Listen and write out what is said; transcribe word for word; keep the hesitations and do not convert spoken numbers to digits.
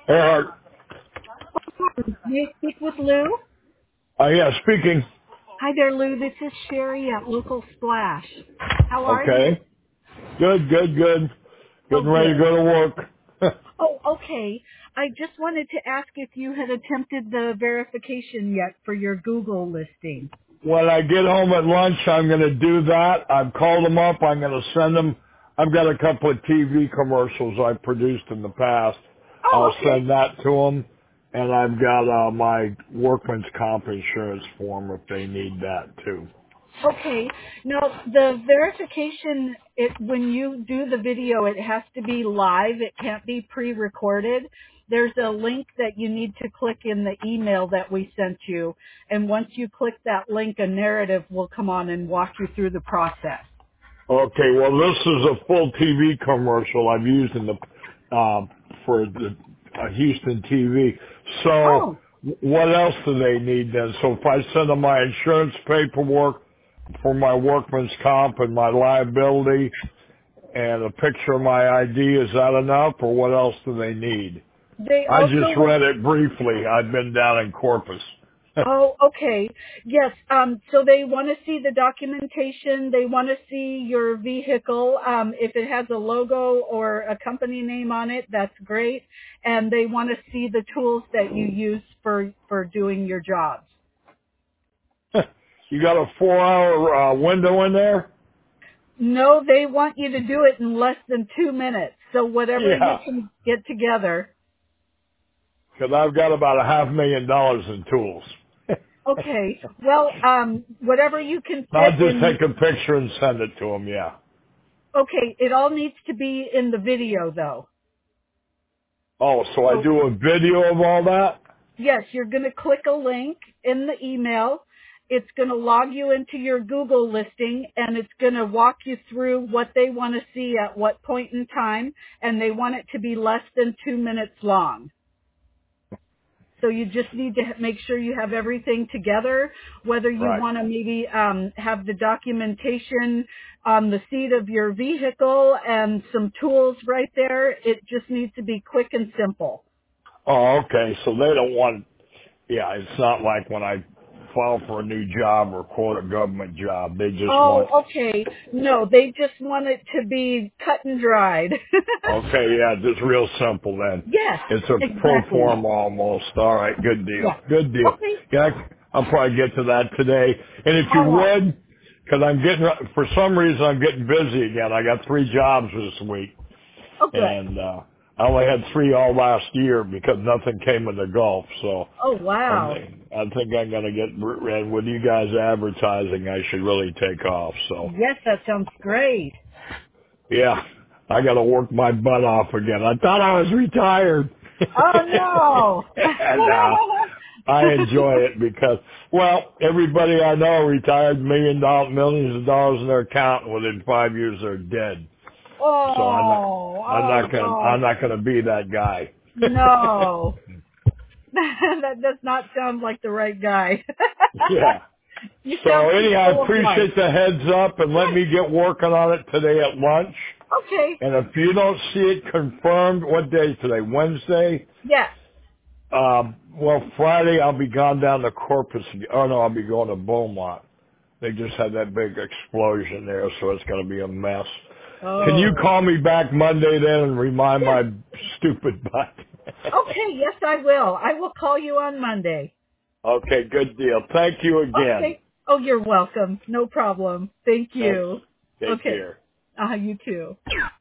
Uh, May I speak with Lou? uh, yeah, speaking. Hi there, Lou. This is Sherry at Local Splash. How are you? Okay. Good, good, good. Oh, Getting ready to good. go to work. Oh, okay. I just wanted to ask if you had attempted the verification yet for your Google listing. When I get home at lunch, I'm going to do that. I've called them up. I'm going to send them. I've got a couple of T V commercials I've produced in the past. Oh, I'll okay. send that to them. And I've got uh, my workman's comp insurance form if they need that too. Okay. Now, the verification, it, when you do the video, it has to be live. It can't be pre-recorded. There's a link that you need to click in the email that we sent you. And once you click that link, a narrative will come on and walk you through the process. Okay, well, this is a full T V commercial I've used in the uh, for the uh, Houston T V. So, Oh, what else do they need then? So, if I send them my insurance paperwork for my workman's comp and my liability and a picture of my I D, is that enough, or what else do they need? they I just also want. read it briefly. I've been down in Corpus. Oh, okay. Yes. Um, so they want to see the documentation. They want to see your vehicle. Um, if it has a logo or a company name on it, that's great. And they want to see the tools that you use for, for doing your jobs. You got a four-hour uh, window in there? No, they want you to do it in less than two minutes. So whatever you Yeah. can get together. Because I've got about a half million dollars in tools. Okay. Well, um, whatever you can I'll fit just in. take a picture and send it to them, yeah. Okay. It all needs to be in the video though. Oh, so I So do a video of all that? yes, you're going to click a link in the email. It's going to log you into your Google listing and it's going to walk you through what they want to see at what point in time, and they want it to be less than two minutes long. So you just need to make sure you have everything together, whether you Right. want to maybe um, have the documentation on the seat of your vehicle and some tools right there. It just needs to be quick and simple. Oh, okay. So they don't want, yeah, it's not like when I file for a new job or quote a government job. They just want, Oh, okay. No, they just want it to be cut and dried. okay, yeah, just real simple then. Yes, It's a pro exactly. forma almost. All right, good deal. Yeah. Good deal. Okay. Yeah, I- I'll probably get to that today. And if you All right. would, because I'm getting, for some reason I'm getting busy again. I got three jobs this week. Oh, good. And uh, I only had three all last year because nothing came in the Gulf. So Oh, I wow. think I think I'm going to get, and with you guys advertising, I should really take off. So Yes, that sounds great. yeah, I got to work my butt off again. I thought I was retired, Oh, and uh, I enjoy no. it because, well, everybody I know retired million dollars, millions of dollars in their account, and within five years they're dead. So I'm not, oh, I'm oh, not gonna, gosh. I'm not gonna be that guy. No. That does not sound like the right guy. Yeah. You So sound too anyhow, I full of life. appreciate the heads up and let Yes. me get working on it today at lunch. Okay. And if you don't see it confirmed, what day is today? Wednesday? Yes. Um, well, Friday I'll be gone down to Corpus. Oh no, I'll be going to Beaumont. They just had that big explosion there, so it's going to be a mess. Can you Oh. call me back Monday then and remind Yes. my stupid butt? Okay. Yes, I will. I will call you on Monday. Okay, good deal. Thank you again. Okay. Oh, you're welcome. No problem. Thank Thanks. you. Take Okay. care. Uh, you too.